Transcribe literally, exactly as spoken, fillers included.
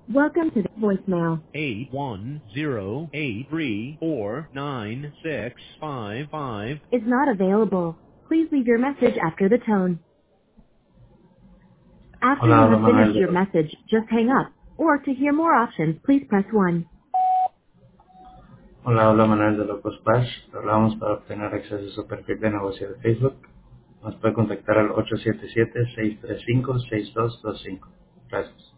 Welcome to the voicemail. eight one zero eight three four nine six five five. Is not available. Please leave your message after the tone. After Hola, you habla have Manuel finished de your los, message, just hang up. Or to hear more options, please press one. hola, habla Manuel de Locos Splash. Hablamos para obtener acceso a su perfil de negocio de Facebook. Nos puede contactar al ocho siete siete, seis tres cinco, seis dos dos cinco. Gracias.